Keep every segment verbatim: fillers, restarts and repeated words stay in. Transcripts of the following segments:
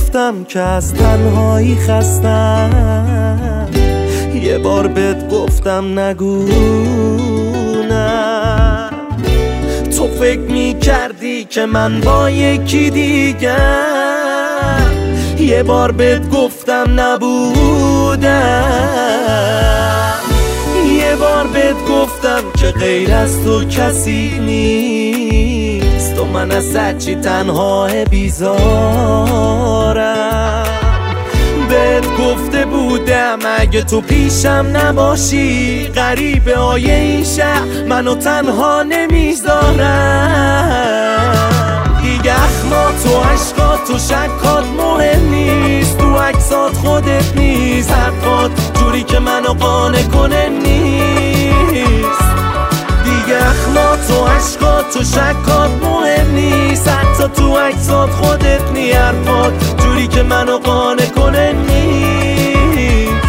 گفتم که از تنهایی خستم، یه بار بهت گفتم نگو نه. تو فکر می کردی که من با یکی دیگه، یه بار بهت گفتم نبودم. یه بار بهت گفتم که غیر از تو کسی نیست، و من از هرچی تنها بیزارم. بهت گفته بودم اگه تو پیشم نباشی، غریبه های این شهر منو تنها نمیذارم. دیگه اخمات و عشقات و شکات مهم نیست، تو عکسات خودت نیست، حرفات جوری که منو قانع کنه نیست. دیگه اخمات و عشقات و شکات مهم نیست، حتی تو عکسات خودت نیست، حرفات جوری که منو قانع کنه نیست.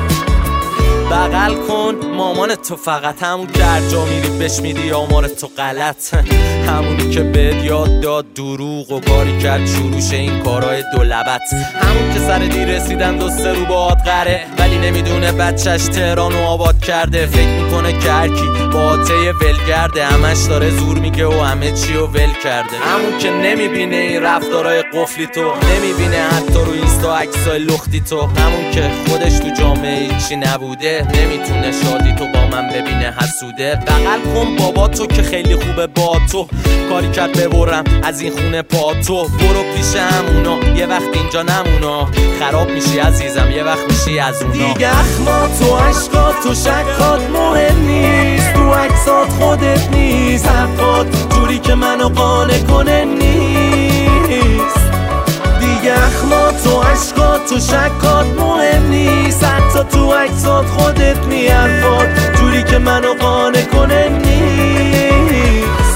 بغل کن مامان تو، فقط همون که هر جا میری بش میدی آمار تو غلط، همونی که بهت یاد داد دروغ و کاری کرد شروعش این کارهای دو لبت، همون که سر دیر رسیدن دو سه رو باهات قره، ولی نمیدونه بچهش تهران رو آباد کرده. فکر میکنه که هرکی با ته ول کرده، همش داره زور میگه و همه چی رو ول کرده. همون که نمیبینه این رفتارهای قفلی تو، نمیبینه حتی رو اینستا عکسای لختی تو، همون که خودش تو جامعه هیچی نبوده، نمیتونه شادی تو با من ببینه حسوده. بغل کن بابا تو که خیلی خوبه با تو، کاری کرد ببرم از این خونه پا تو. برو پیش همونا یه وقت اینجا نمونا، خراب میشی عزیزم یه وقت میشی از اونا. دیگه اخمات و عشقات و شکات مهم نیست، تو عکسات خودت نیست، حرفات جوری که منو قانع کنه نیست. دیگه اخمات و عشقات و شکات مهم نیست، حتی تو عکسات خودت نیست، حرفات جوری که منو قانع کنه نیست.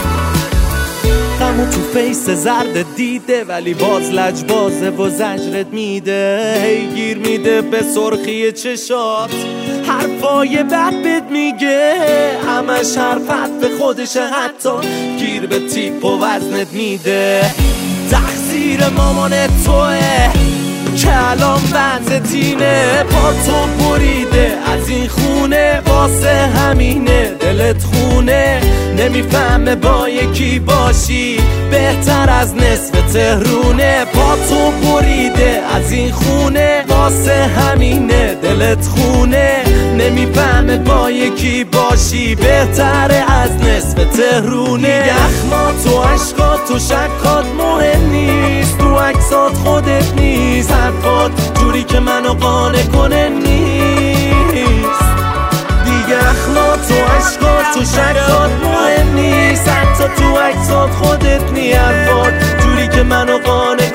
غمو تو فیس زرد دیده، ولی باز لجبازه و زجرت میده، هی گیر میده به سرخی چشات، حرفای بد بد میگه، همش حرفت به خودشه، حتی گیر به تیپ و وزنت میده. تقصیر مامان توه که الان وضعت اینه، با تو بریده از این خونه، واسه همینه دلت خونه. نمیفهمه با یکی باشی بهتر از نصف تهرونه، با تو بریده از این خونه، واسه همینه دلت خونه. نمیفهمه با یکی باشی بهتر از نصف تهرونه. دیگه اخمات و عشقات و شکات مهم نیست، تو عکسات خودت نیست، حرفات جوری که منو قانع کنه نیست. دیگه اخمات و عشقات و شکات مهم نیست، حتی تو عکسات خودت نیست، حرفات جوری که منو قانع